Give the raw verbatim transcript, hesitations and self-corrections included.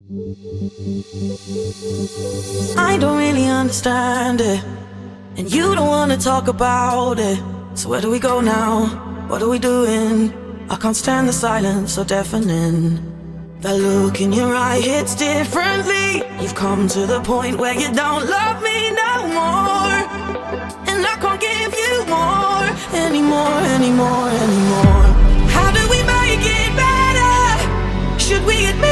I don't really understand it, and you don't wanna talk about it. So where do we go now? What are we doing? I can't stand the silence so deafening. That look in your eye hits differently. You've come to the point where you don't love me no more, and I can't give you more, anymore, anymore, anymore. How do we make it better? Should we admit